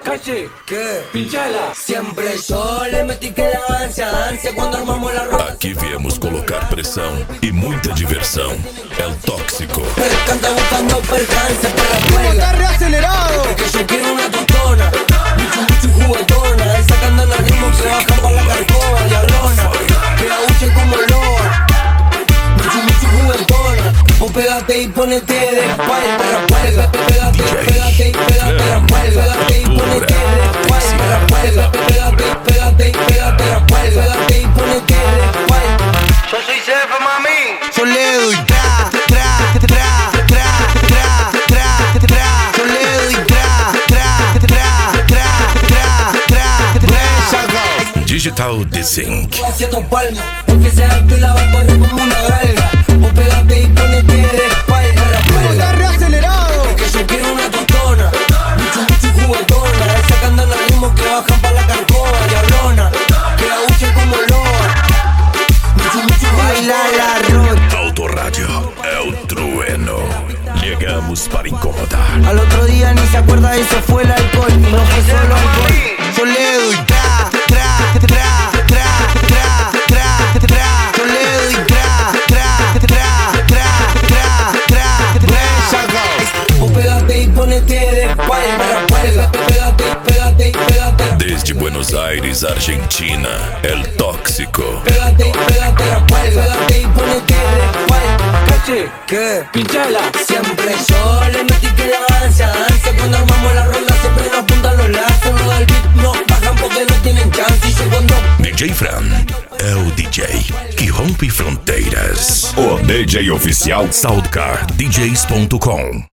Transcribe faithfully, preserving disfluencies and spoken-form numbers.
Calle, ¿Qué? pinchala. Siempre yo le metí que la ansia, ansia cuando armamos la ropa. Aqui viemos colocar pressão e muita diversão. É o Tóxico. Canta buscando percance para la ¿Cómo juega. está reacelerado? Es que yo quiero una totona, mucho, mucho juguetona. Esa que anda en el ritmo que baja por la carcoma, diablona. Que la usen como loa, mucho, mucho juguetona. Vos pégate y ponete de espalda, rapuelga. Pégate, pégate y pégate, rapuelga. Pégate y ponete de espalda, rapuelga. Pégate, pégate y pégate, rapuelga. Pégate y ponete de espalda. Yo soy Cefa, mami. Yo le doy tra, tra, tra, tra, tra, tra, tra. Yo le doy tra, tra, tra, tra, tra, tra, tra. Digital Desync. Haciendo palmas, el que se active la va a correr como una galga. Vos pégate y ponete de espalda, ¿Cómo está rapuelga. reacelerado? Que yo quiero una totona, mucho, mucho juguetona. Esa que anda en el ritmo que bajan pa' la carcoma, diablona. Que la usen como loa, mucho, mucho Baila juguetona. la rota. Autorádio é o trueno. Chegamos para incomodar. Al otro día ni se acuerda y se fue el alcohol. No fue solo alcohol. Yo le doy tra, tra, tra, tra, tra, tra, tra. Yo le doy tra, tra, tra, tra, tra, tra, tra. Vos pégate y ponete de espalda, rapuelga. Pégate, pégate y pégate. Desde Buenos Aires, Argentina, El Tóxico. Pégate, pégate, rapuelga. Pégate y ponete de espalda. Calle, ¿Qué? pinchala. Siempre yo le metí que la ansia, ansia cuando armamos la ronda, siempre nos apuntan los lazos, no del beat, no bajan porque no tienen chance y yo cuando D J Fran é o D J que rompe fronteiras. O D J oficial Soundcar D Js ponto com.